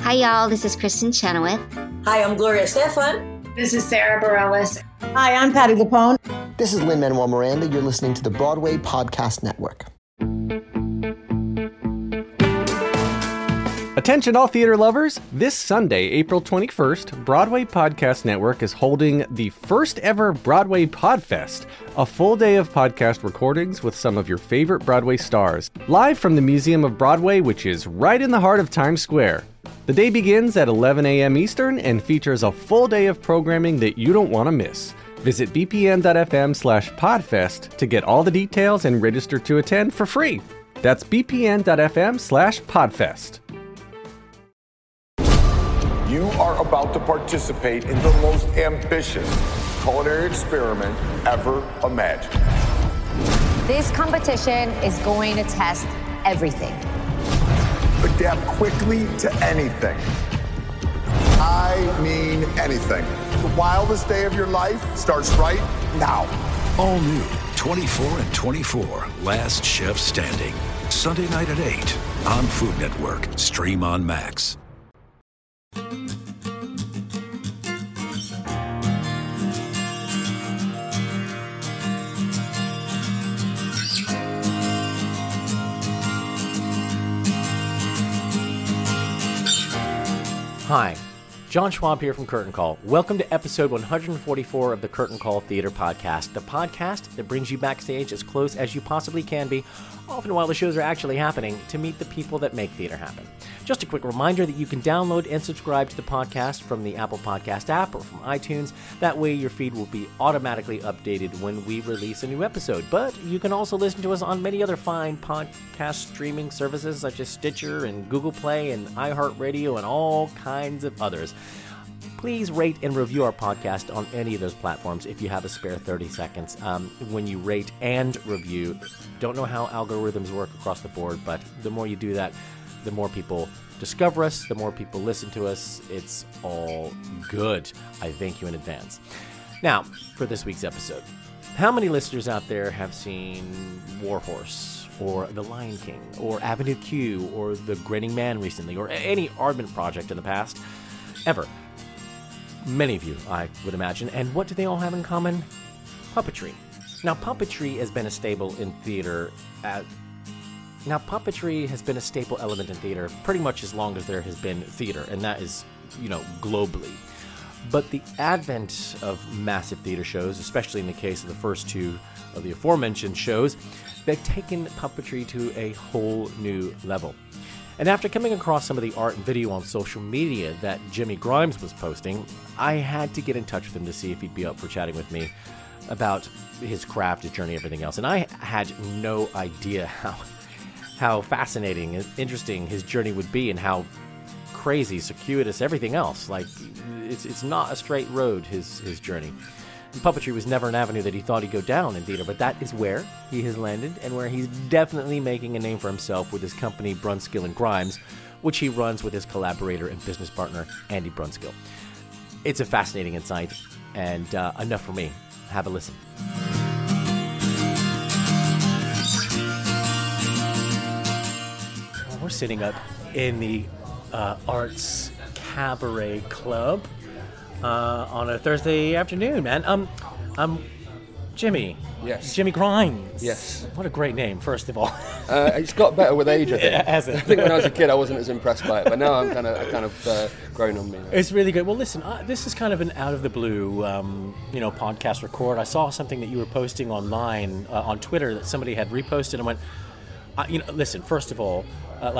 Hi, y'all. This is Kristen Chenoweth. Hi, I'm Gloria Estefan. This is Sarah Bareilles. Hi, I'm Patti LuPone. This is Lin-Manuel Miranda. You're listening to the Broadway Podcast Network. Attention all theater lovers! This Sunday, April 21st, Broadway Podcast Network is holding the first ever Broadway Podfest, a full day of podcast recordings with some of your favorite Broadway stars, live from the Museum of Broadway, which is right in the heart of Times Square. The day begins at 11 a.m. Eastern and features a full day of programming that you don't want to miss. Visit bpn.fm/podfest to get all the details and register to attend for free. That's bpn.fm/podfest. You are about to participate in the most ambitious culinary experiment ever imagined. This competition is going to test everything. Adapt quickly to anything. I mean anything. The wildest day of your life starts right now. All new 24 and 24, Last Chef Standing. Sunday night at 8 on Food Network. Stream on Max. Hi, John Schwab here from Curtain Call. Welcome to episode 144 of the Curtain Call Theater Podcast, the podcast that brings you backstage as close as you possibly can be, often while the shows are actually happening, to meet the people that make theater happen. Just a quick reminder that you can download and subscribe to the podcast from the Apple Podcast app or from iTunes. That way your feed will be automatically updated when we release a new episode. But you can also listen to us on many other fine podcast streaming services such as Stitcher and Google Play and iHeartRadio and all kinds of others. Please rate and review our podcast on any of those platforms if you have a spare 30 seconds. When you rate and review, don't know how algorithms work across the board, but the more you do that, the more people discover us, the more people listen to us. It's all good. I thank you in advance. Now, for this week's episode. How many listeners out there have seen Warhorse, or The Lion King, or Avenue Q, or The Grinning Man recently, or any Aardman project in the past? Ever. Many of you, I would imagine. And what do they all have in common? Puppetry. Now, puppetry has been a staple in theater puppetry has been a staple element in theater pretty much as long as there has been theater, and that is, globally. But the advent of massive theater shows, especially in the case of the first two of the aforementioned shows, they've taken puppetry to a whole new level. And after coming across some of the art and video on social media that Jimmy Grimes was posting, I had to get in touch with him to see if he'd be up for chatting with me about his craft, his journey, everything else. And I had no idea how fascinating and interesting his journey would be, and how crazy, circuitous, everything else. Like, it's not a straight road, his journey. And puppetry was never an avenue that he thought he'd go down in theater, but that is where he has landed, and where he's definitely making a name for himself with his company Brunskill and Grimes, which he runs with his collaborator and business partner Andy Brunskill. It's a fascinating insight, and enough for me. Have a listen. We're sitting up in the Arts Cabaret Club on a Thursday afternoon, man. Jimmy. Yes. Jimmy Grimes. Yes. What a great name, first of all. It's got better with age, I think. Yeah, has it? I think when I was a kid, I wasn't as impressed by it, but now I'm kind of grown on me. It's really good. Well, listen, this is kind of an out of the blue, podcast record. I saw something that you were posting online on Twitter that somebody had reposted, and went, listen. First of all,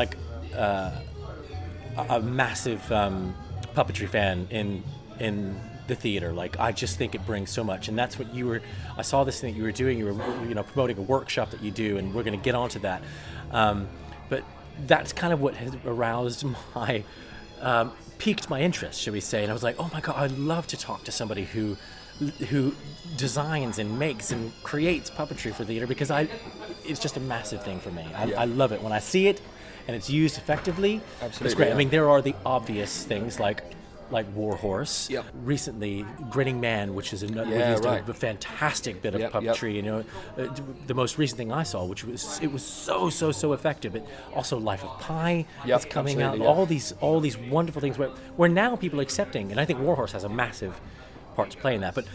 a massive puppetry fan in the theater. Like, I just think it brings so much, and that's what you were. I saw this thing that you were doing. You were, promoting a workshop that you do, and we're going to get onto that. But that's kind of what has aroused my, piqued my interest, should we say? And I was like, oh my God, I'd love to talk to somebody who designs and makes and creates puppetry for theater, because it's just a massive thing for me. I love it when I see it and it's used effectively. Absolutely, it's great. yeah. I mean, there are the obvious things like like Warhorse. Yep. Recently, Grinning Man, which is another a fantastic bit of puppetry. You know, the most recent thing I saw, which was so effective. But also Life of Pi is coming out. All these wonderful things where now people are accepting, and I think Warhorse has a massive part to play in that. But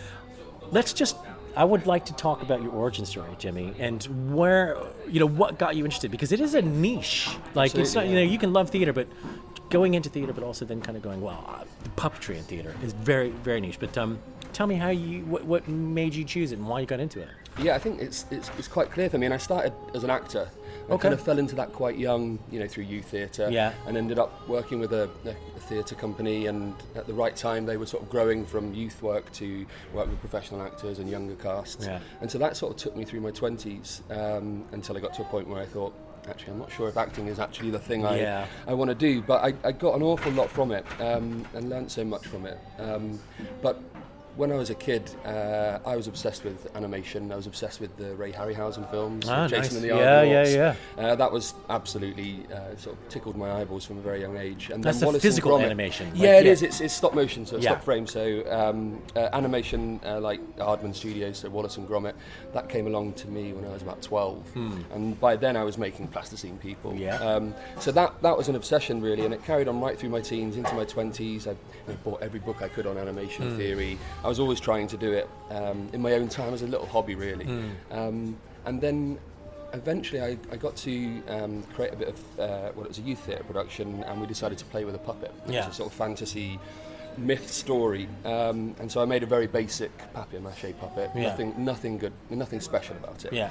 I would like to talk about your origin story, Jimmy, and where, what got you interested, because it is a niche. Like, absolutely, it's not, you can love theater, but going into theater, but also then kind of going, the puppetry in theater is very, very niche. But tell me what made you choose it and why you got into it. Yeah, I think it's quite clear for me. And I started as an actor. I kind of fell into that quite young, through youth theatre, and ended up working with a theatre company. And at the right time, they were sort of growing from youth work to work with professional actors and younger casts. Yeah. And so that sort of took me through my 20s until I got to a point where I thought, actually, I'm not sure if acting is actually the thing I want to do. But I got an awful lot from it and learned so much from it. But when I was a kid, I was obsessed with animation. I was obsessed with the Ray Harryhausen films, Jason and the Argonauts. That was absolutely sort of tickled my eyeballs from a very young age. And that's then the physical animation. Yeah, it is. It's stop motion, so stop frame. So animation like Aardman Studios, so Wallace and Gromit, that came along to me when I was about 12. And by then I was making plasticine people. So that was an obsession really, and it carried on right through my teens, into my 20s. I bought every book I could on animation theory. I was always trying to do it in my own time as a little hobby, really. And then eventually I got to create a bit of, it was a youth theatre production, and we decided to play with a puppet. It's a sort of fantasy myth story. And so I made a very basic papier-mâché puppet, nothing good, nothing special about it.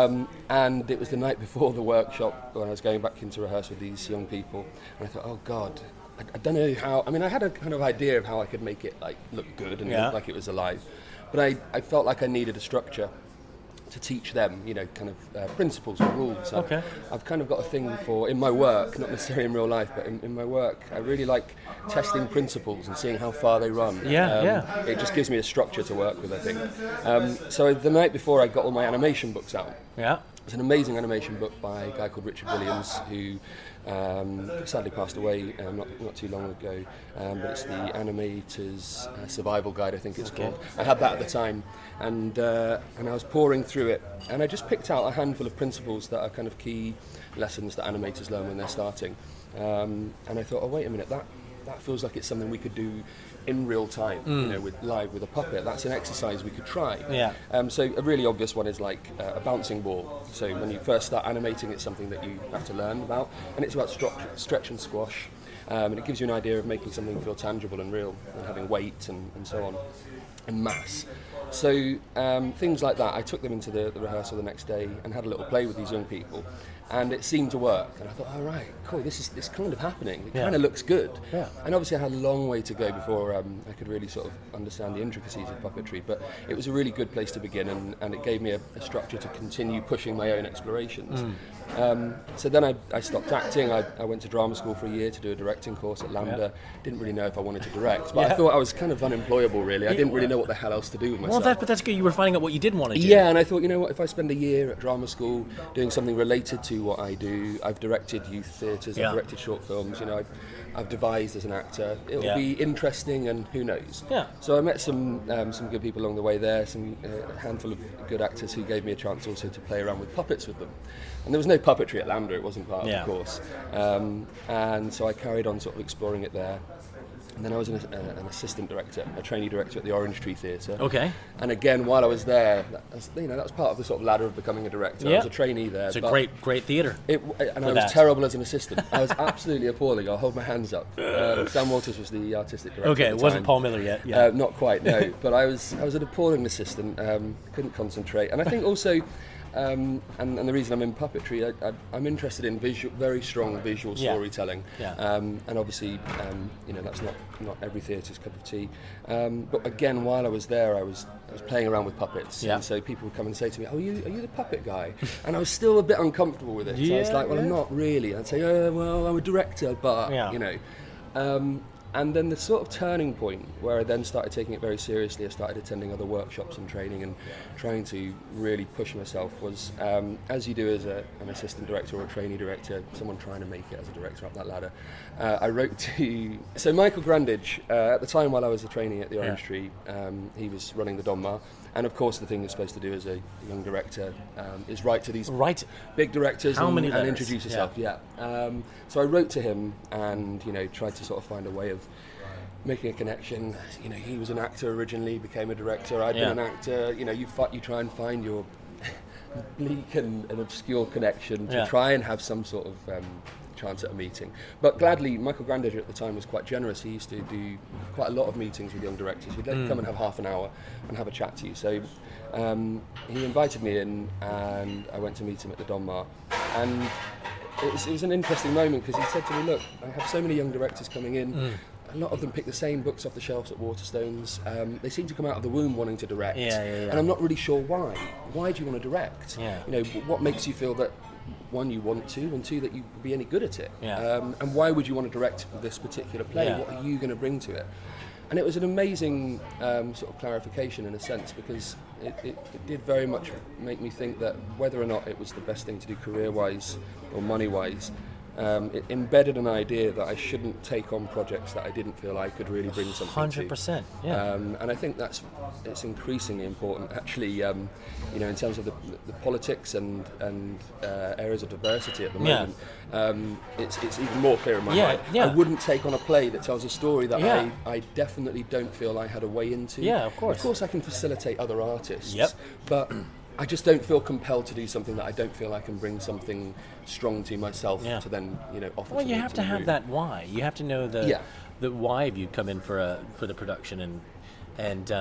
And it was the night before the workshop when I was going back into rehearsal with these young people, and I thought, oh God, I don't know how. I mean, I had a kind of idea of how I could make it look good and look like it was alive, but I felt like I needed a structure to teach them, principles and rules. I've kind of got a thing for, in my work, not necessarily in real life, but in my work, I really like testing principles and seeing how far they run. It just gives me a structure to work with, I think. So the night before, I got all my animation books out. It's an amazing animation book by a guy called Richard Williams, who sadly passed away not too long ago, but it's the Animator's Survival Guide, I think it's called. I had that at the time, and I was pouring through it, and I just picked out a handful of principles that are kind of key lessons that animators learn when they're starting, and I thought, oh wait a minute, that feels like it's something we could do in real time, live with a puppet. That's an exercise we could try. So a really obvious one is like a bouncing ball. So when you first start animating, it's something that you have to learn about, and it's about stretch and squash, and it gives you an idea of making something feel tangible and real, and having weight and so on, and mass. So things like that, I took them into the rehearsal the next day and had a little play with these young people, and it seemed to work. And I thought, all right, cool, this is kind of happening. It kind of looks good. And obviously I had a long way to go before I could really sort of understand the intricacies of puppetry, but it was a really good place to begin, and it gave me a structure to continue pushing my own explorations. So then I stopped acting. I went to drama school for a year to do a directing course at Lambda. Didn't really know if I wanted to direct, but I thought I was kind of unemployable, really. I didn't really know what the hell else to do with myself. Well, but that's good. You were finding out what you did want to do. Yeah, and I thought, what, if I spend a year at drama school doing something related to what I do, I've directed youth theatres, I've directed short films, I've devised as an actor, it'll be interesting, and who knows. So I met some good people along the way there, a handful of good actors who gave me a chance also to play around with puppets with them. And there was no puppetry at Lambda, it wasn't part of the course. And so I carried on sort of exploring it there. And then I was an assistant director, a trainee director at the Orange Tree Theatre. And again, while I was there, that was part of the sort of ladder of becoming a director. I was a trainee there. It's a great theatre. And I was terrible as an assistant. I was absolutely appalling. I'll hold my hands up. Sam Walters was the artistic director. It wasn't Paul Miller yet. Not quite, no. But I was an appalling assistant. Couldn't concentrate. And I think also, and the reason I'm in puppetry, I'm interested in very strong visual storytelling, and obviously, that's not every theatre's cup of tea. But again, while I was there, I was playing around with puppets, and so people would come and say to me, "Oh, are you the puppet guy?" And I was still a bit uncomfortable with it. So I was like, "Well, I'm not really." I'd say, "Oh, well, I'm a director, but And then the sort of turning point where I then started taking it very seriously, I started attending other workshops and training and trying to really push myself was, as you do as an assistant director or a trainee director, someone trying to make it as a director up that ladder, I wrote to... So Michael Grandage, at the time while I was a trainee at the Orange Tree, he was running the Donmar. And of course the thing you're supposed to do as a young director is write to these big directors and introduce yourself. So I wrote to him and, tried to sort of find a way of making a connection. He was an actor originally, became a director. I'd been an actor. You try and find your bleak and obscure connection to try and have some sort of chance at a meeting. But gladly, Michael Grandage at the time was quite generous. He used to do quite a lot of meetings with young directors. He'd let you come and have half an hour and have a chat to you. So he invited me in and I went to meet him at the Donmar. And it was an interesting moment because he said to me, look, I have so many young directors coming in. A lot of them pick the same books off the shelves at Waterstones. They seem to come out of the womb wanting to direct. And I'm not really sure why. Why do you want to direct? What makes you feel that, one, you want to, and two, that you would be any good at it? And why would you want to direct this particular play? What are you going to bring to it? And it was an amazing sort of clarification in a sense, because it did very much make me think that whether or not it was the best thing to do career-wise or money-wise, it embedded an idea that I shouldn't take on projects that I didn't feel I could really bring something 100%, to. And I think it's increasingly important, actually, in terms of the politics and areas of diversity at the moment. It's even more clear in my mind. I wouldn't take on a play that tells a story that I definitely don't feel I had a way into. Of course. Of course I can facilitate other artists, but I just don't feel compelled to do something that I don't feel I can bring something strong to myself to then, offer. Well, you have to have that why. You have to know the why of you come in for the production, and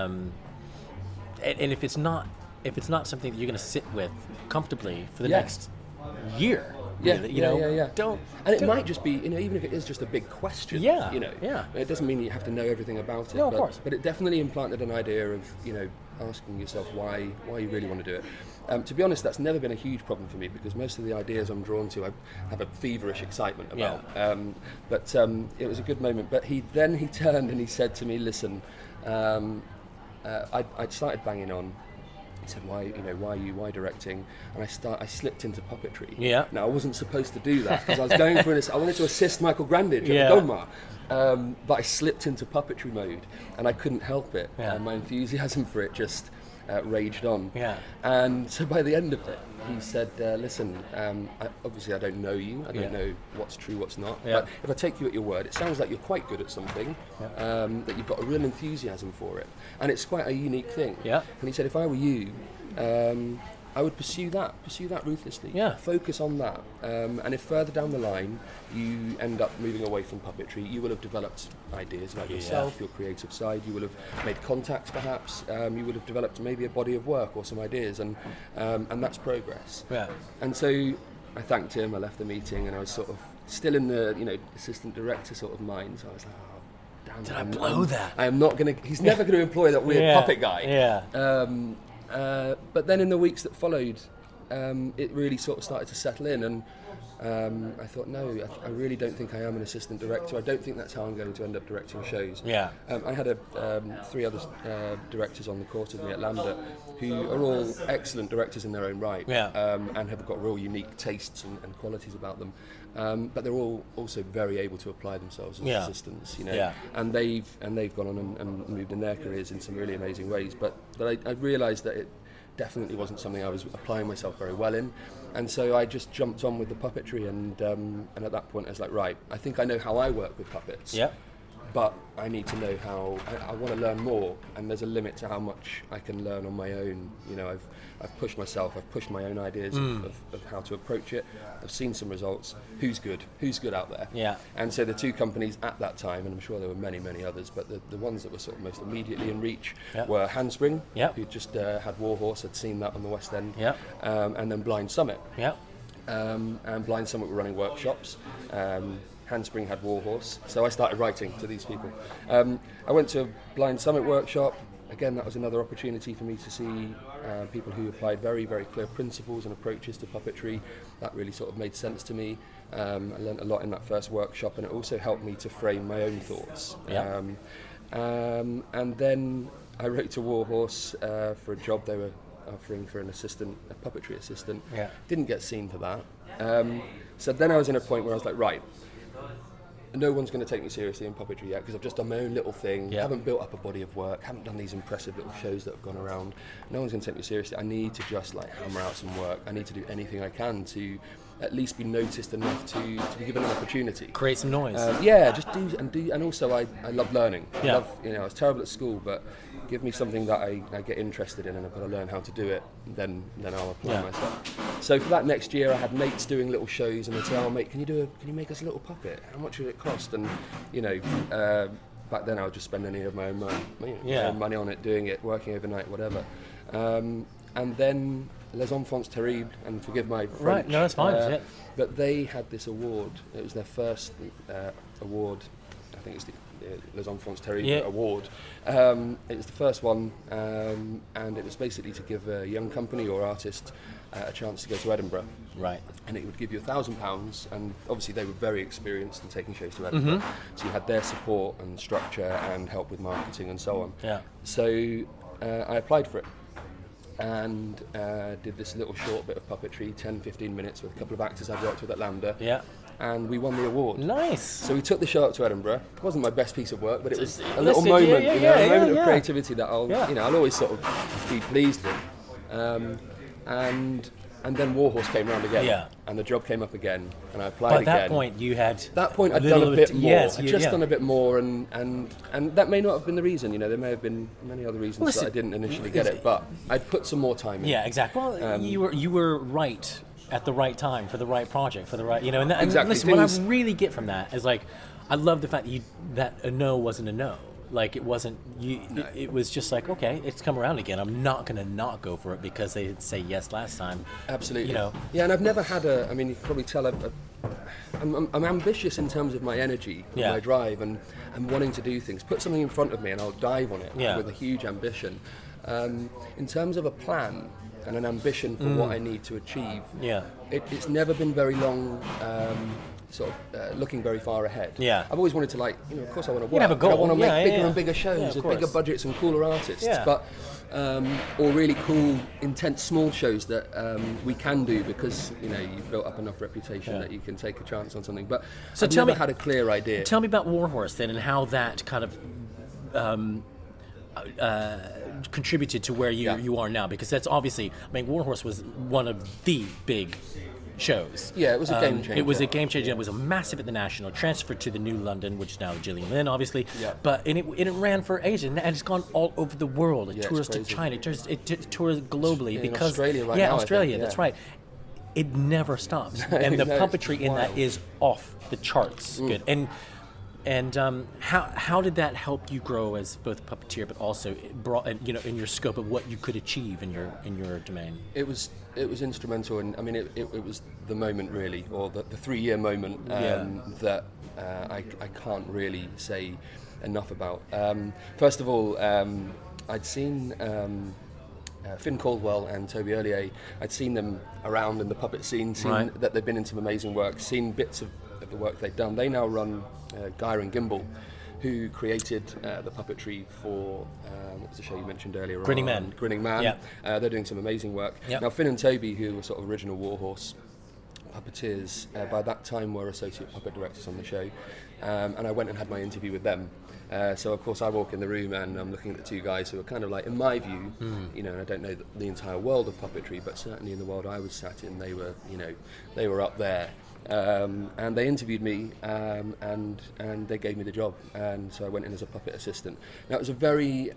if it's not something that you're going to sit with comfortably for the next year. Don't. And it might just be, even if it is just a big question. It doesn't mean you have to know everything about it. No, of course. But it definitely implanted an idea of, asking yourself why you really want to do it. To be honest, that's never been a huge problem for me, because most of the ideas I'm drawn to, I have a feverish excitement about. But it was a good moment. But he turned and he said to me, "Listen, I'd started banging on." He said, why directing? And I slipped into puppetry. Now, I wasn't supposed to do that, because I was going for I wanted to assist Michael Grandage at the Donmar. But I slipped into puppetry mode, and I couldn't help it. My enthusiasm for it just raged on. And so by the end of it, he said, listen, obviously I don't know you, I don't know what's true, what's not, but if I take you at your word, it sounds like you're quite good at something, that you've got a real enthusiasm for it, and it's quite a unique thing. And he said, if I were you, I would pursue that ruthlessly. Focus on that. And if further down the line you end up moving away from puppetry, you will have developed ideas about yourself, your creative side. You will have made contacts, perhaps. You would have developed maybe a body of work or some ideas, and that's progress. And so I thanked him. I left the meeting, and I was sort of still in the assistant director sort of mind. So I was like, oh, damn! Did I blow that? I am not going to. He's never going to employ that weird puppet guy. But then in the weeks that followed, it really sort of started to settle in, and I thought, no, I really don't think I am an assistant director. I don't think that's how I'm going to end up directing shows. I had 3 other directors on the course with me at Lambda, who are all excellent directors in their own right, and have got real unique tastes and qualities about them. But they're all also very able to apply themselves as assistants, and they've gone on and moved in their careers in some really amazing ways. But I realised that it definitely wasn't something I was applying myself very well in, and so I just jumped on with the puppetry, and at that point I was like, right, I think I know how I work with puppets. But I need to know how. I want to learn more, and there's a limit to how much I can learn on my own. I've pushed myself. I've pushed my own ideas of how to approach it. I've seen some results. Who's good out there? And so the 2 companies at that time, and I'm sure there were many, many others, but the ones that were sort of most immediately in reach were Handspring, who just had Warhorse, had seen that on the West End, and then Blind Summit. And Blind Summit were running workshops. Handspring had Warhorse, so I started writing to these people. I went to a Blind Summit workshop. Again, that was another opportunity for me to see people who applied very, very clear principles and approaches to puppetry. That really sort of made sense to me. I learned a lot in that first workshop, and it also helped me to frame my own thoughts. Yeah. And then I wrote to Warhorse for a job they were offering for a puppetry assistant. Yeah. Didn't get seen for that. So then I was in a point where I was like, right, no one's going to take me seriously in puppetry yet because I've just done my own little thing, haven't built up a body of work, haven't done these impressive little shows that have gone around. No one's going to take me seriously. I need to just like hammer out some work. I need to do anything I can to at least be noticed enough to be given an opportunity. Create some noise. Just do, and also I love learning. Yeah. I was terrible at school, but give me something that I get interested in and I've got to learn how to do it, then I'll apply myself. So for that next year I had mates doing little shows and they'd say, oh mate, can you make us a little puppet? How much would it cost? And back then I would just spend any of my own money, my own money on it, doing it, working overnight, whatever. And then Les Enfants Terribles, and forgive my French. Right, no, that's fine. But they had this award. It was their first award. I think it's the Les Enfants Terribles award. It was the first one, and it was basically to give a young company or artist a chance to go to Edinburgh. Right. And it would give you £1,000, and obviously they were very experienced in taking shows to Edinburgh. So you had their support and structure and help with marketing and so on. Yeah. So I applied for it. And did this little short bit of puppetry, 10-15 minutes with a couple of actors I'd worked with at Lambda. Yeah. And we won the award. Nice. So we took the show up to Edinburgh. It wasn't my best piece of work, but it was a little moment, a moment of creativity that I'll always sort of be pleased with. And then Warhorse came round again, and the job came up again, and I applied again. By that point, you had. That point, I'd done a bit more. I'd just done a bit more, and that may not have been the reason. There may have been many other reasons that I didn't initially get it, but I'd put some more time in. Yeah, exactly. Well, you were right at the right time for the right project, for the right, and exactly. Listen, what I really get from that is like, I love the fact that a no wasn't a no. Like it wasn't you. It was just like, okay, it's come around again. I'm not gonna not go for it because they didn't say yes last time. Absolutely. Yeah, and I've never had you can probably tell. I'm ambitious in terms of my energy, my drive, and wanting to do things. Put something in front of me, and I'll dive on it with a huge ambition. In terms of a plan and an ambition for what I need to achieve, it's never been very long. Looking very far ahead. Yeah, I've always wanted to of course I want to work. You have a goal. I want to make bigger and bigger shows with bigger budgets and cooler artists. But or really cool, intense small shows that we can do because you've built up enough reputation that you can take a chance on something. But so I've never had a clear idea. Tell me about Warhorse then, and how that kind of contributed to where you are now, because that's obviously, Warhorse was one of the big shows. Yeah, it was a game changer. It was a game changer. It was a massive at the National, transferred to the New London, which is now Gillian Lynn, obviously. Yeah. But it ran for ages, and it's gone all over the world. It tours to China. It tours globally because Australia right now. Australia. That's right. It never stops, and the puppetry in that is off the charts. Good. And how did that help you grow as both a puppeteer, but also in your scope of what you could achieve in your domain? It was instrumental, and it was the moment really, or the 3-year moment that I can't really say enough about. First of all, I'd seen Finn Caldwell and Toby Earlier. I'd seen them around in the puppet scene, seen that they'd been in some amazing work, seen bits of the work they've done. They now run Geyer and Gimbal, who created the puppetry for what was the show you mentioned earlier? Grinning Man. Grinning Man. Yeah. They're doing some amazing work. Yep. Now Finn and Toby, who were sort of original Warhorse puppeteers, by that time were associate puppet directors on the show, and I went and had my interview with them. So of course I walk in the room and I'm looking at the two guys who are kind of like, in my view, and I don't know the entire world of puppetry, but certainly in the world I was sat in, they were up there. And they interviewed me, and they gave me the job, and so I went in as a puppet assistant. Now it was a very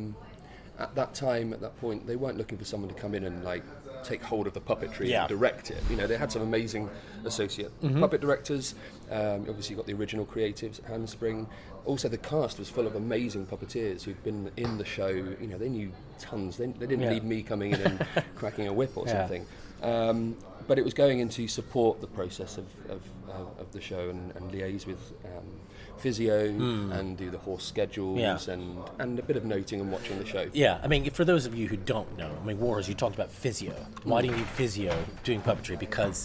at that point, they weren't looking for someone to come in and take hold of the puppetry and direct it. They had some amazing associate puppet directors. Obviously, you've got the original creatives at Handspring. Also, the cast was full of amazing puppeteers who'd been in the show. They knew tons. They didn't need me coming in and cracking a whip or something. But it was going in to support the process of the show and liaise with physio and do the horse schedules and a bit of noting and watching the show. Yeah, for those of you who don't know, Warhorse, you talked about physio. Why do you need physio doing puppetry? Because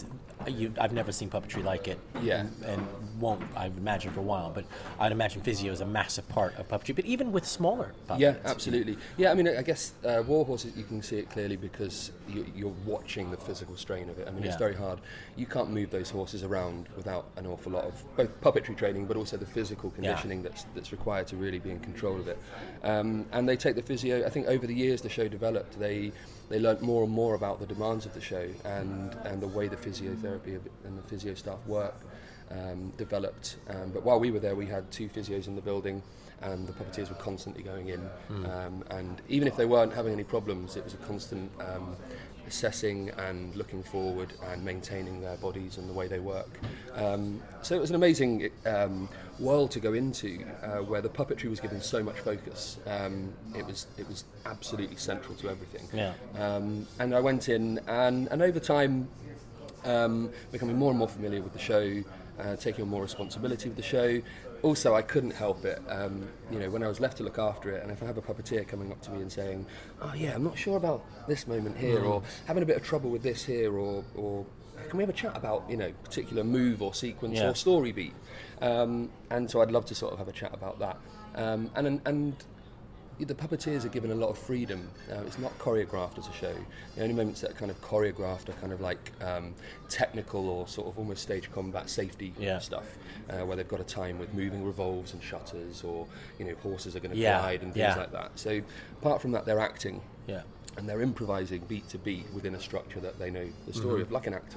I've never seen puppetry like it. Yeah. And won't, I imagine, for a while. But I'd imagine physio is a massive part of puppetry. But even with smaller puppets. Yeah, absolutely. Yeah, I mean, I guess Warhorse, you can see it clearly because you're watching the physical strain of it. I mean, it's very hard. You can't move those horses around without an awful lot of both puppetry training, but also the physical conditioning that's required to really be in control of it. And they take the physio. I think over the years the show developed, they learnt more and more about the demands of the show and the way the physiotherapy and the physio staff work developed. But while we were there, we had 2 physios in the building, and the puppeteers were constantly going in. And even if they weren't having any problems, it was a constant assessing and looking forward and maintaining their bodies and the way they work. So it was an amazing world to go into, where the puppetry was given so much focus. It was absolutely central to everything. And I went in, and over time, becoming more and more familiar with the show, taking on more responsibility with the show. Also, I couldn't help it, when I was left to look after it, and if I have a puppeteer coming up to me and saying, oh yeah, I'm not sure about this moment here, or having a bit of trouble with this here, or can we have a chat about, particular move or sequence or story beat? And so I'd love to sort of have a chat about that. And the puppeteers are given a lot of freedom. It's not choreographed as a show. The only moments that are kind of choreographed are kind of like technical or sort of almost stage combat safety stuff, where they've got a time with moving revolves and shutters, or horses are going to glide and things like that. So apart from that, they're acting. And they're improvising beat to beat within a structure that they know the story of, like an actor.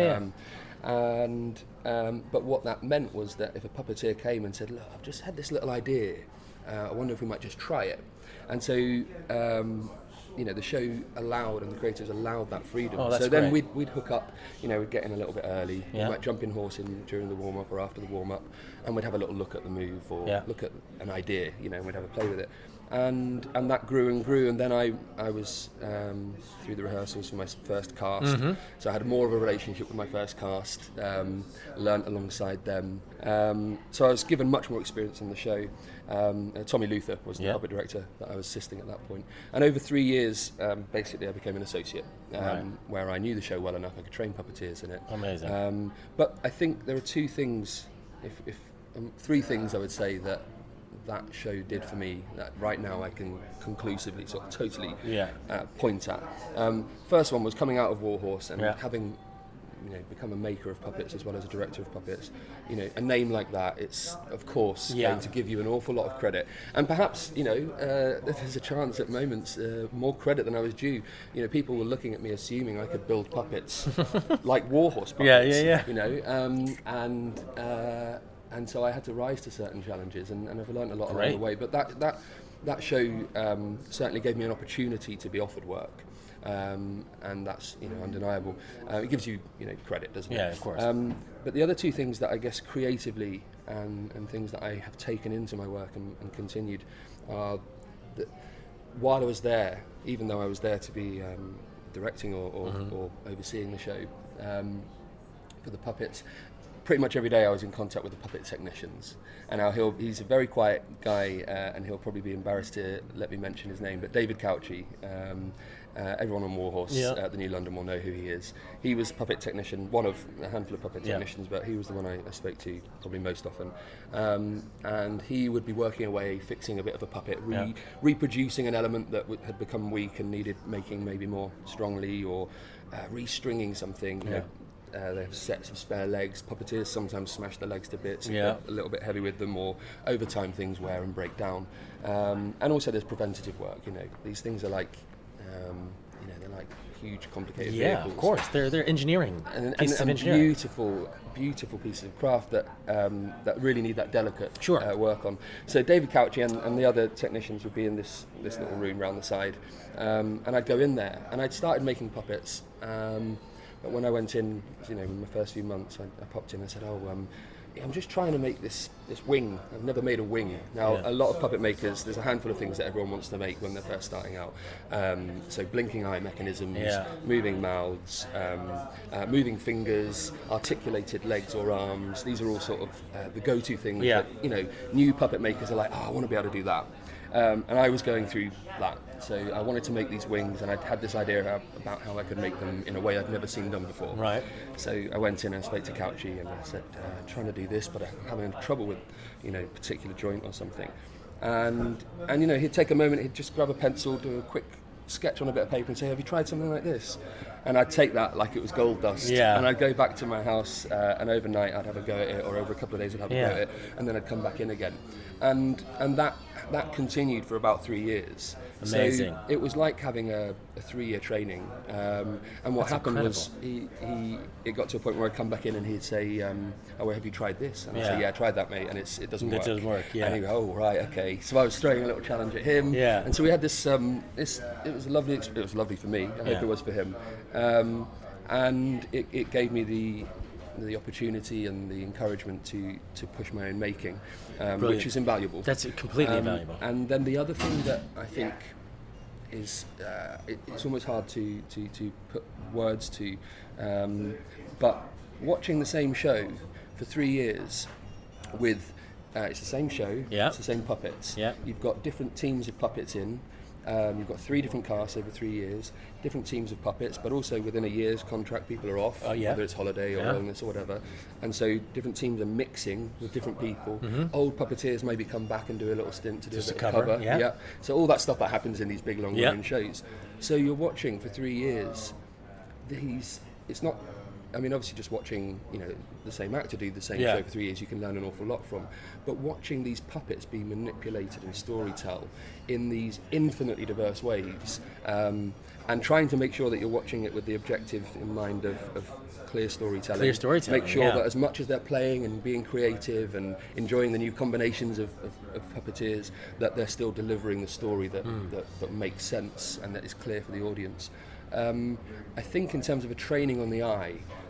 But what that meant was that if a puppeteer came and said, look, I've just had this little idea, I wonder if we might just try it. And so, the show allowed, and the creators allowed that freedom. So then we'd hook up, we'd get in a little bit early, we might jump in horse in during the warm-up or after the warm-up, and we'd have a little look at the move or look at an idea, and we'd have a play with it. And that grew and grew, and then I was through the rehearsals for my first cast, so I had more of a relationship with my first cast, learnt alongside them, so I was given much more experience in the show. Tommy Luther was the puppet director that I was assisting at that point, and over 3 years basically I became an associate, where I knew the show well enough I could train puppeteers in it. Amazing. But I think there are 2 things, if 3 things I would say that show did for me that right now I can conclusively sort of totally point at. First one was coming out of Warhorse and having become a maker of puppets as well as a director of puppets. A name like that, it's of course going to give you an awful lot of credit, and perhaps there's a chance at moments more credit than I was due. People were looking at me assuming I could build puppets like Warhorse puppets. And so I had to rise to certain challenges, and I've learned a lot along the way. But that show certainly gave me an opportunity to be offered work, and that's undeniable. It gives you credit, doesn't it? Yeah, of course. But the other 2 things that I guess creatively and things that I have taken into my work and continued are that while I was there, even though I was there to be directing or overseeing the show for the puppets, pretty much every day I was in contact with the puppet technicians, and now he's a very quiet guy, and he'll probably be embarrassed to let me mention his name, but David Couchy, everyone on Warhorse at the New London will know who he is. He was puppet technician, one of a handful of puppet technicians, but he was the one I spoke to probably most often, and he would be working away fixing a bit of a puppet, reproducing an element that had become weak and needed making maybe more strongly, or restringing something. They have sets of spare legs. Puppeteers sometimes smash the legs to bits, a little bit heavy with them, or over time things wear and break down. And also there's preventative work. These things are like, they're like huge, complicated vehicles. Of course, they're engineering. And engineering. beautiful pieces of craft that really need that delicate work on. So David Couchy and the other technicians would be in this little room round the side, and I'd go in there and I'd started making puppets. But when I went in, in my first few months, I popped in and said, I'm just trying to make this this wing. I've never made a wing. Now, a lot of puppet makers, there's a handful of things that everyone wants to make when they're first starting out. So blinking eye mechanisms, moving mouths, moving fingers, articulated legs or arms. These are all sort of the go-to things that, you know, new puppet makers are like, oh, I want to be able to do that. And I was going through that. So I wanted to make these wings, and I'd had this idea about how I could make them in a way I'd never seen done before. Right. So I went in and spoke to Couchy, and I said, trying to do this, but I'm having trouble with, you know, a particular joint or something. And you know, he'd take a moment, he'd just grab a pencil, do a quick sketch on a bit of paper and say, have you tried something like this? And I'd take that like it was gold dust. Yeah. And I'd go back to my house, and overnight I'd have a go at it, or over a couple of days I'd have a go at it, and then I'd come back in again. And that continued for about 3 years. Amazing. So it was like having a 3-year training. And what happened was it got to a point where I'd come back in and he'd say, oh, well, have you tried this? And I'd say, yeah, I tried that, mate, and it doesn't work. It doesn't work, yeah. And he'd go, oh, right, okay. So I was throwing a little challenge at him. Yeah. And so we had this, it was a lovely experience. It was lovely for me. I hope it was for him. And it gave me the opportunity and the encouragement to push my own making, which is invaluable. That's completely invaluable. And then the other thing that I think is it's almost hard to put words to, but watching the same show for 3 years with it's the same show, it's the same puppets. You've got different teams of puppets in. You've got 3 different casts over 3 years, different teams of puppets, but also within a year's contract people are off, whether it's holiday or illness or whatever. And so different teams are mixing with different people. Old puppeteers maybe come back and do a little stint to do just a bit of cover. So all that stuff that happens in these big long running shows. So you're watching for 3 years, it's not, I mean, obviously just watching, you know, the same actor do the same show for 3 years, you can learn an awful lot from. But watching these puppets be manipulated and storytell in these infinitely diverse ways, and trying to make sure that you're watching it with the objective in mind of clear storytelling. Make sure that as much as they're playing and being creative and enjoying the new combinations of puppeteers, that they're still delivering the story that makes sense and that is clear for the audience. I think in terms of a training on the eye,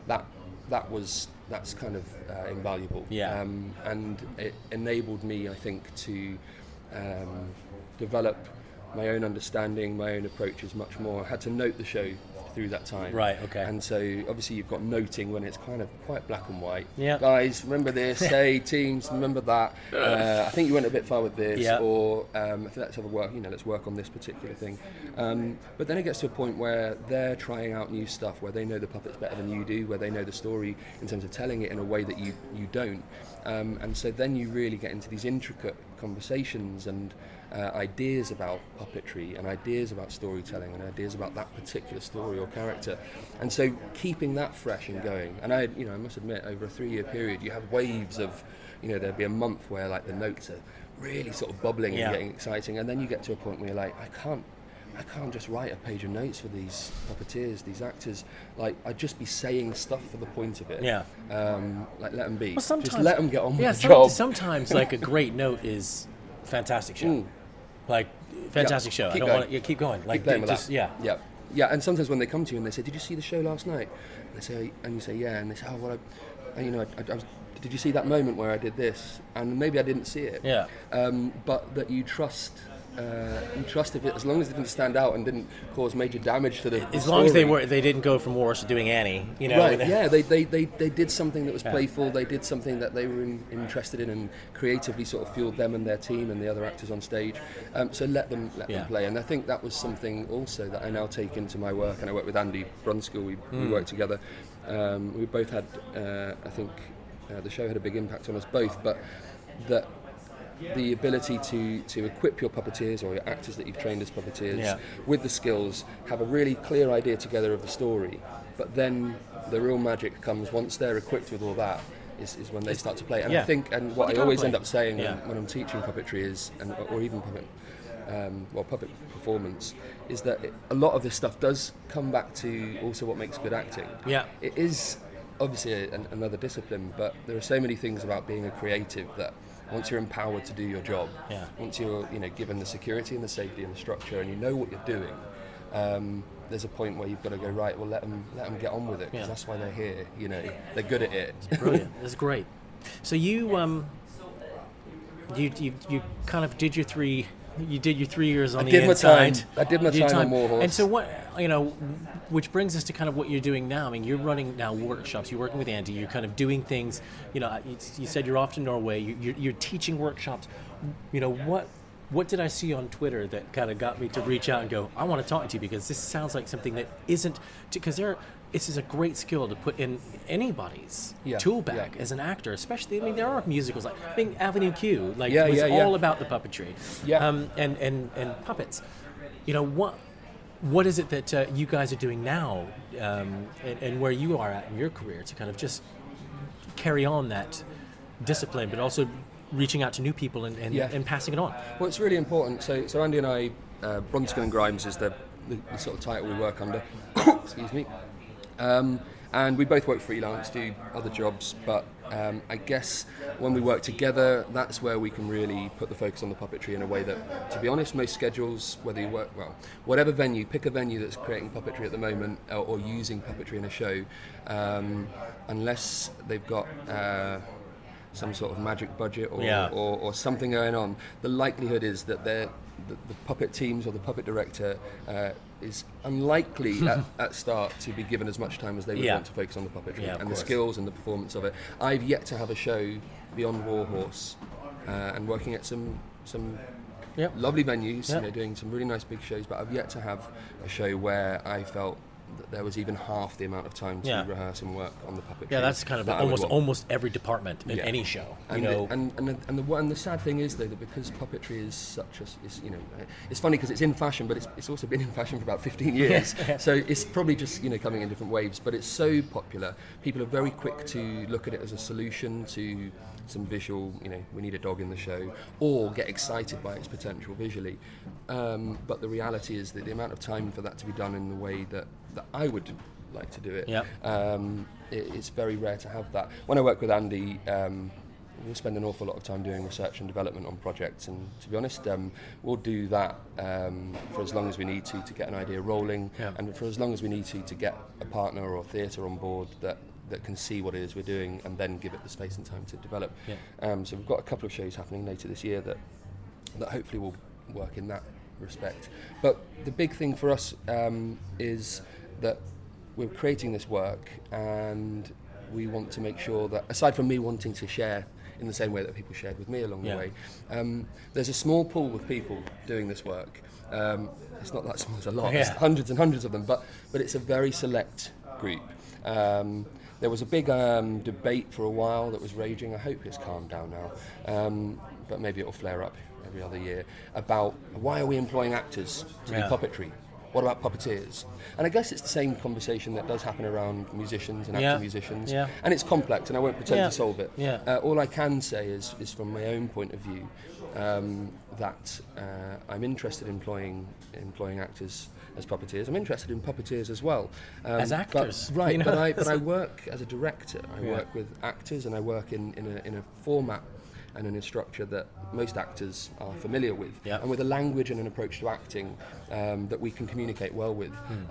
that's kind of invaluable. And it enabled me, I think, to develop my own understanding, my own approaches much more. I had to note the show through that time. Right, okay. And so obviously you've got noting when it's kind of quite black and white. Guys, remember this, say, teams, remember that. I think you went a bit far with this, or I think let's have a work, let's work on this particular thing. But then it gets to a point where they're trying out new stuff, where they know the puppets better than you do, where they know the story in terms of telling it in a way that you don't. And so then you really get into these intricate conversations and ideas about puppetry and ideas about storytelling and ideas about that particular story or character, and so keeping that fresh and going. And I must admit, over a 3-year period, you have waves of, there'd be a month where like the notes are really sort of bubbling and getting exciting, and then you get to a point where you're like, I can't just write a page of notes for these puppeteers, these actors. Like, I'd just be saying stuff for the point of it. Like, let them be. Well, just let them get on with the job. Sometimes, like, a great note is fantastic show. Like, fantastic show. Keep going. Like, keep playing with that. Yeah. And sometimes when they come to you and they say, "Did you see the show last night?" And you say, "Yeah." And they say, "Oh, well, did you see that moment where I did this?" And maybe I didn't see it. But that you trust. If it, as long as it didn't stand out and didn't cause major damage to the as story. Long as they didn't go from Morris to doing Annie, Right? Yeah, they did something that was playful. They did something that they were interested in and creatively sort of fueled them and their team and the other actors on stage. So let them play. And I think that was something also that I now take into my work. And I work with Andy Brunskill. We work together. We both had, I think, the show had a big impact on us both. But that. The ability to equip your puppeteers or your actors that you've trained as puppeteers with the skills, have a really clear idea together of the story, but then the real magic comes once they're equipped with all that, is when they start to play. And I think, and what I always end up saying when I'm teaching puppetry is, or even puppet performance, is that a lot of this stuff does come back to also what makes good acting. It is obviously another discipline, but there are so many things about being a creative that once you're empowered to do your job, once you're given the security and the safety and the structure, and you know what you're doing, there's a point where you've got to go, right, well, let them get on with it, because that's why they're here. They're good at it. It's brilliant. It's great. So you you kind of did your 3 years on I the did inside. I did my time on Warhorse. And so what, which brings us to kind of what you're doing now. I mean, you're running now workshops. You're working with Andy. You're kind of doing things. You said you're off to Norway. You're teaching workshops. What did I see on Twitter that kind of got me to reach out and go, I want to talk to you, because this sounds like something that isn't, because this is a great skill to put in anybody's tool bag as an actor, especially. I mean, there are musicals like Avenue Q, was all about the puppetry, and puppets. What is it that you guys are doing now, and where you are at in your career to kind of just carry on that discipline, but also reaching out to new people and passing it on? Well, it's really important. So Andy and I, Bronskill and Grimes is the sort of title we work under. Excuse me. And we both work freelance, do other jobs, but I guess when we work together, that's where we can really put the focus on the puppetry in a way that, to be honest, most schedules, whether you work, whatever venue, pick a venue that's creating puppetry at the moment or using puppetry in a show, unless they've got some sort of magic budget or something going on, the likelihood is that the puppet teams or the puppet director is unlikely at start to be given as much time as they would want to focus on the puppetry and the skills and the performance of it. I've yet to have a show beyond Warhorse, and working at some lovely venues, doing some really nice big shows, but I've yet to have a show where I felt that there was even half the amount of time to rehearse and work on the puppetry. Yeah, that's kind of almost every department in any show. And the sad thing is, though, that because puppetry is such it's funny because it's in fashion, but it's also been in fashion for about 15 years. So it's probably just coming in different waves. But it's so popular, people are very quick to look at it as a solution to some visual, we need a dog in the show, or get excited by its potential visually. But the reality is that the amount of time for that to be done in the way that I would like to do it, it's very rare to have that. When I work with Andy, we'll spend an awful lot of time doing research and development on projects, and to be honest, we'll do that for as long as we need to get an idea rolling, and for as long as we need to get a partner or theatre on board that can see what it is we're doing and then give it the space and time to develop. So we've got a couple of shows happening later this year that hopefully will work in that respect. But the big thing for us is that we're creating this work, and we want to make sure that, aside from me wanting to share in the same way that people shared with me along the way, there's a small pool of people doing this work. It's not that small, it's a lot, there's hundreds and hundreds of them, but it's a very select group. There was a big debate for a while that was raging. I hope it's calmed down now, but maybe it'll flare up every other year, about why are we employing actors to do puppetry? What about puppeteers? And I guess it's the same conversation that does happen around musicians and actor musicians. And it's complex, and I won't pretend to solve it. All I can say is from my own point of view, that I'm interested in employing actors as puppeteers. I'm interested in puppeteers as well. As actors. But I work as a director. I work with actors, and I work in a format and in a structure that most actors are familiar with, and with a language and an approach to acting that we can communicate well with.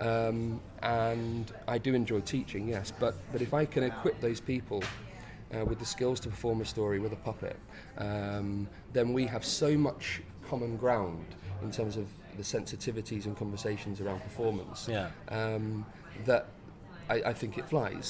And I do enjoy teaching, yes, but if I can equip those people with the skills to perform a story with a puppet, then we have so much common ground in terms of the sensitivities and conversations around performance that I think it flies.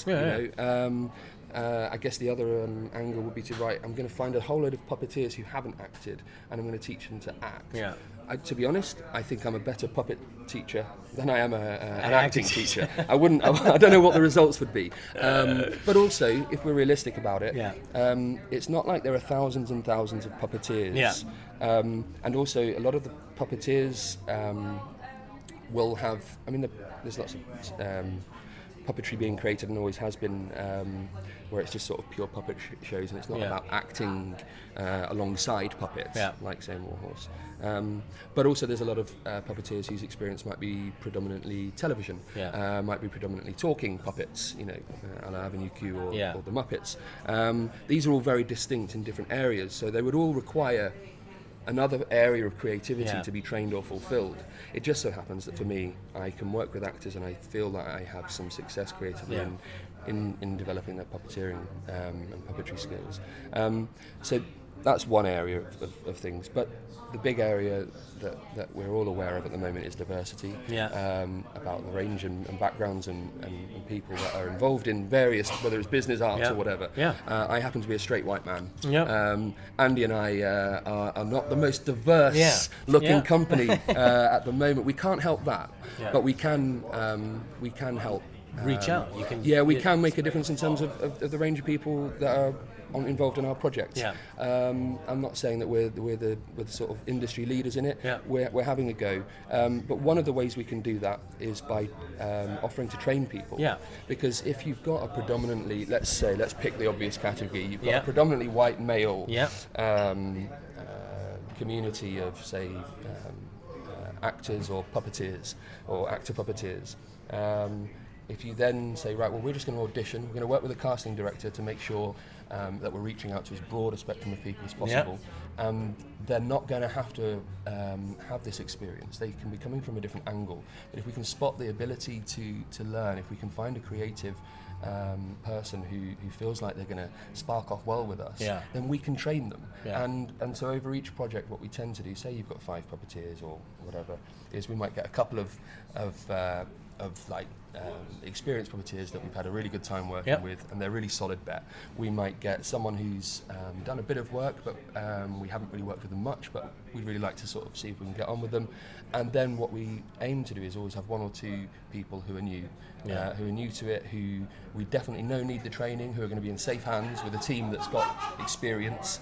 I guess the other angle would be I'm going to find a whole load of puppeteers who haven't acted, and I'm going to teach them to act. To be honest, I think I'm a better puppet teacher than I am an acting teacher. I don't know what the results would be. But also, if we're realistic about it, it's not like there are thousands and thousands of puppeteers. And also, a lot of the puppeteers will have, there's lots of puppetry being created, and always has been, where it's just sort of pure puppet shows, and it's not about acting alongside puppets, like say Warhorse. But also there's a lot of puppeteers whose experience might be predominantly television, might be predominantly talking puppets, a la Avenue Q or the Muppets. These are all very distinct in different areas, so they would all require another area of creativity to be trained or fulfilled. It just so happens that for me, I can work with actors, and I feel that I have some success creatively in developing their puppeteering and puppetry skills. So that's one area of things. But the big area that we're all aware of at the moment is diversity. About the range and backgrounds and people that are involved in various, whether it's business, arts or whatever. I happen to be a straight white man. Andy and I are not the most diverse looking company at the moment. We can't help that, but we can help reach out. You can. We can make a difference in terms of the range of people that are involved in our projects. I'm not saying that we're the sort of industry leaders in it. We're having a go. But one of the ways we can do that is by offering to train people. Because if you've got a predominantly, let's pick the obvious category, you've got a predominantly white male community of, say, actors or puppeteers or actor puppeteers. If you then say, right, well, we're just going to audition, we're going to work with a casting director to make sure that we're reaching out to as broad a spectrum of people as possible, they're not going to have to have this experience. They can be coming from a different angle. But if we can spot the ability to learn, if we can find a creative person who feels like they're going to spark off well with us, then we can train them. And so over each project, what we tend to do, say you've got 5 puppeteers or whatever, is we might get a couple of experienced puppeteers that we've had a really good time working with, and they're really solid bet. We might get someone who's done a bit of work, but we haven't really worked with them much, but we'd really like to sort of see if we can get on with them. And then what we aim to do is always have 1 or 2 people who are new to it, who we definitely know need the training, who are going to be in safe hands with a team that's got experience.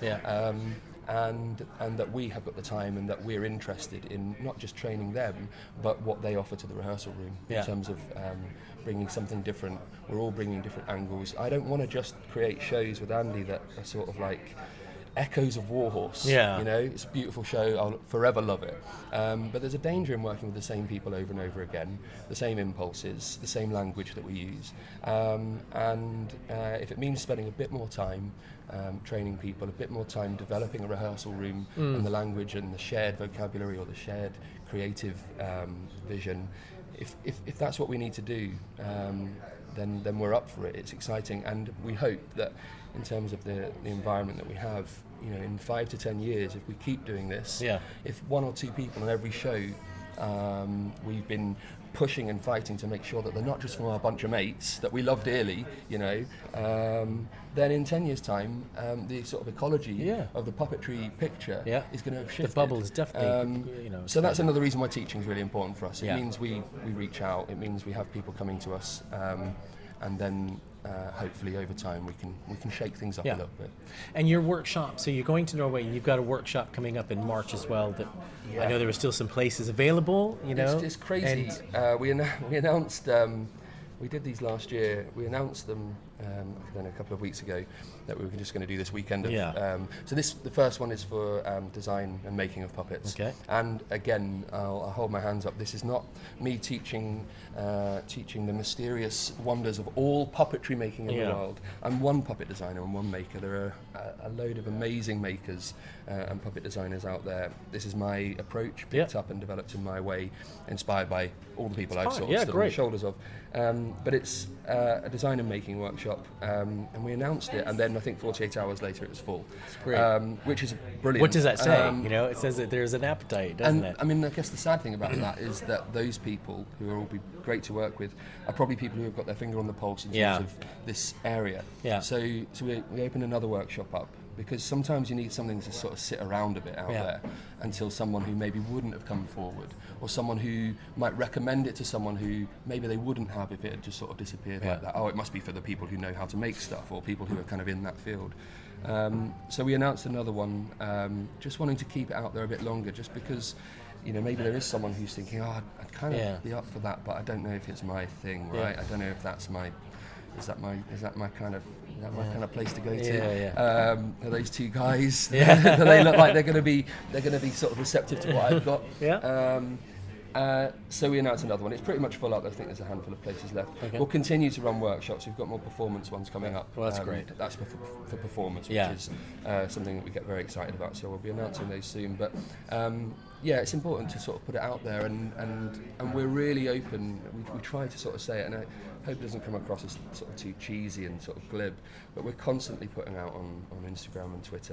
And that we have got the time and that we're interested in not just training them, but what they offer to the rehearsal room in terms of bringing something different. We're all bringing different angles. I don't want to just create shows with Andy that are sort of like echoes of Warhorse. You know, it's a beautiful show, I'll forever love it. But there's a danger in working with the same people over and over again, the same impulses, the same language that we use. And if it means spending a bit more time training people, a bit more time developing a rehearsal room and the language and the shared vocabulary or the shared creative vision, if that's what we need to do, then we're up for it. It's exciting, and we hope that in terms of the environment that we have, you know, in 5 to 10 years, if we keep doing this, if 1 or 2 people on every show, we've been pushing and fighting to make sure that they're not just from our bunch of mates that we love dearly, you know, then in 10 years' time, the sort of ecology of the puppetry picture is going to have shifted. The bubble is definitely, so that's another reason why teaching is really important for us. It means we reach out, it means we have people coming to us, and then hopefully over time we can shake things up a little bit. And your workshop, so you're going to Norway, and you've got a workshop coming up in March as well that I know there are still some places available, you know. It's crazy. We announced, we did these last year, we announced them a couple of weeks ago that we were just going to do this weekend of, so the first one is for design and making of puppets. And again, I'll hold my hands up, this is not me teaching the mysterious wonders of all puppetry making in the world. I'm one puppet designer and one maker. There are a load of amazing makers and puppet designers out there. This is my approach, picked up and developed in my way, inspired by all the people I've sort of stood on the shoulders of. But it's a design and making workshop, and we announced it, and then I think 48 hours later it was full. It's great. Which is brilliant. What does that say? It says that there's an appetite, doesn't it? I mean, I guess the sad thing about that is that those people who are all great to work with are probably people who have got their finger on the pulse in terms of this area. So we opened another workshop up, because sometimes you need something to sort of sit around a bit out there until someone who maybe wouldn't have come forward, or someone who might recommend it to someone who maybe they wouldn't have if it had just sort of disappeared like that. Oh, it must be for the people who know how to make stuff, or people who are kind of in that field. So we announced another one, just wanting to keep it out there a bit longer, just because, you know, maybe there is someone who's thinking, I'd kind of be up for that, but I don't know if it's my thing, right? I don't know if that's my... Is that my kind of place to go to? Are those 2 guys? Do they look like they're going to be sort of receptive to what I've got? So we announced another one. It's pretty much full up. I think there's a handful of places left. We'll continue to run workshops. We've got more performance ones coming up. Well, that's great. That's for performance, which is something that we get very excited about. So we'll be announcing those soon. But it's important to sort of put it out there, and we're really open. We try to sort of say it, and I hope it doesn't come across as sort of too cheesy and sort of glib, but we're constantly putting out on Instagram and Twitter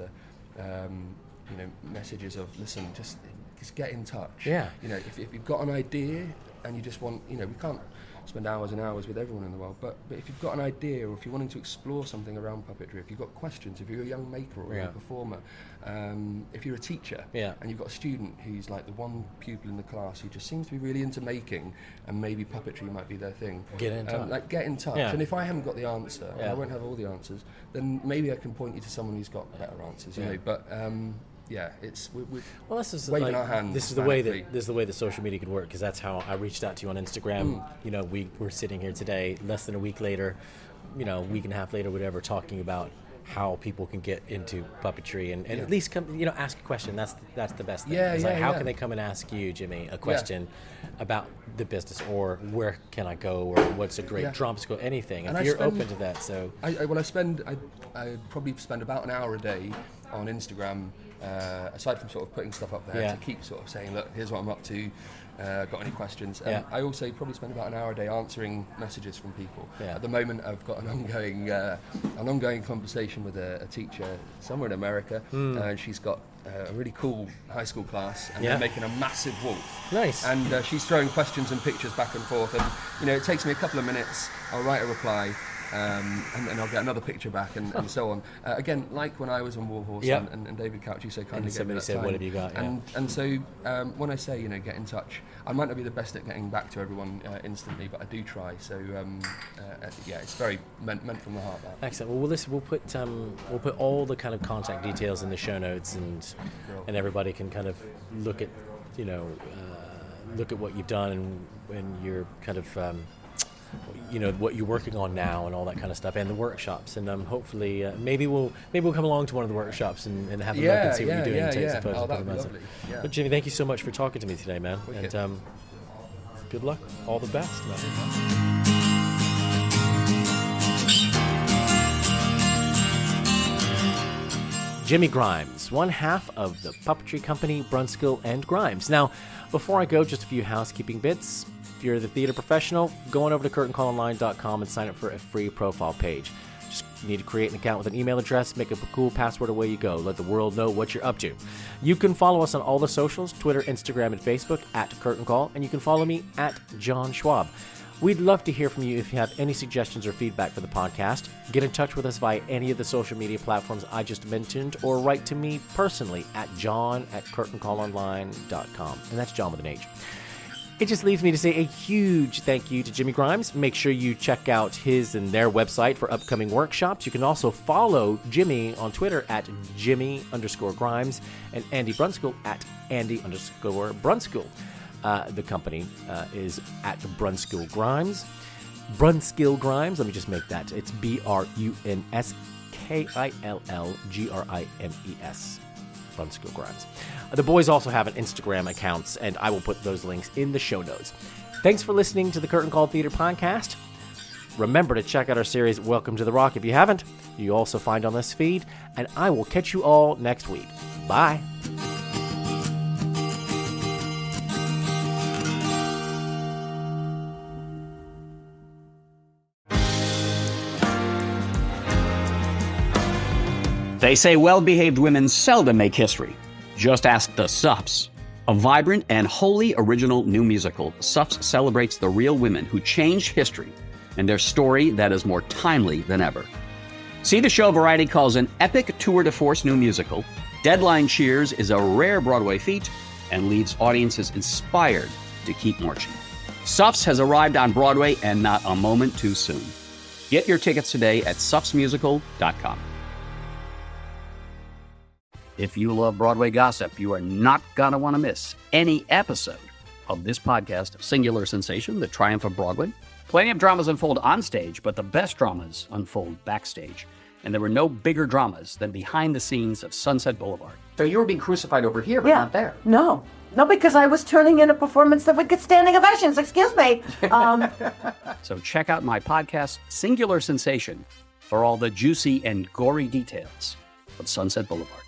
messages of, listen, just get in touch. Yeah. If you've got an idea and you just want, we can't spend hours and hours with everyone in the world, but if you've got an idea, or if you're wanting to explore something around puppetry, if you've got questions, if you're a young maker or a performer, if you're a teacher and you've got a student who's like the one pupil in the class who just seems to be really into making, and maybe puppetry might be their thing, get in touch. Get in touch. And if I haven't got the answer, and I won't have all the answers, then maybe I can point you to someone who's got better answers. But it's well, this is waving our hands. This is the way the social media could work, because that's how I reached out to you on Instagram. We're sitting here today, less than a week later, week and a half later, whatever, talking about how people can get into puppetry and at least come, ask a question. That's the best thing. How can they come and ask you, Jimmy, a question about the business, or where can I go, or what's a great drama school, anything. And you're open to that, so I probably spend about an hour a day on Instagram, aside from sort of putting stuff up there to keep sort of saying, look, here's what I'm up to, got any questions. I also probably spend about an hour a day answering messages from people. At the moment, I've got an ongoing conversation with a teacher somewhere in America, and she's got a really cool high school class, and they're making a massive wolf. Nice. And she's throwing questions and pictures back and forth, and it takes me a couple of minutes. I'll write a reply. And then I'll get another picture back, and so on. Again, like when I was on Warhorse, and David Couch, you so kindly gave me that said, time. what have you got? And so when I say, get in touch, I might not be the best at getting back to everyone instantly, but I do try. So it's very meant from the heart. That. Excellent. Well, we'll put all the kind of contact details in the show notes, and everybody can kind of look at what you've done and your kind of what you're working on now and all that kind of stuff, and the workshops, and hopefully maybe we'll come along to one of the workshops and have a look and see what you're doing and take some photos. That'd be lovely. But Jimmy, thank you so much for talking to me today, man. Wicked. And good luck, all the best, man. Jimmy Grimes, one half of the puppetry company Brunskill and Grimes. Now, before I go, just a few housekeeping bits. If you're the theater professional, go on over to curtaincallonline.com and sign up for a free profile page. Just need to create an account with an email address, make up a cool password, away you go. Let the world know what you're up to. You can follow us on all the socials, Twitter, Instagram, and Facebook at Curtain Call, and you can follow me at John Schwab. We'd love to hear from you if you have any suggestions or feedback for the podcast. Get in touch with us via any of the social media platforms I just mentioned, or write to me personally at john@curtaincallonline.com. And that's John with an H. It just leaves me to say a huge thank you to Jimmy Grimes. Make sure you check out his and their website for upcoming workshops. You can also follow Jimmy on Twitter at Jimmy_Grimes and Andy Brunskill at Andy_Brunskill. The company is at Brunskill Grimes. Brunskill Grimes, let me just make that. It's BRUNSKILLGRIMES. Brunskill Grimes. The boys also have an Instagram accounts, and I will put those links in the show notes. Thanks for listening to the Curtain Call Theater Podcast. Remember to check out our series, Welcome to the Rock, if you haven't. You also find on this feed, and I will catch you all next week. Bye. They say well-behaved women seldom make history. Just ask the Sups. A vibrant and wholly original new musical, Sups celebrates the real women who changed history and their story that is more timely than ever. See the show Variety calls an epic tour de force new musical. Deadline cheers is a rare Broadway feat and leaves audiences inspired to keep marching. Sups has arrived on Broadway, and not a moment too soon. Get your tickets today at supsmusical.com. If you love Broadway gossip, you are not going to want to miss any episode of this podcast, Singular Sensation, The Triumph of Broadway. Plenty of dramas unfold on stage, but the best dramas unfold backstage. And there were no bigger dramas than behind the scenes of Sunset Boulevard. So you were being crucified over here, but not there. No, because I was turning in a performance that would get standing ovations. Excuse me. So check out my podcast, Singular Sensation, for all the juicy and gory details of Sunset Boulevard.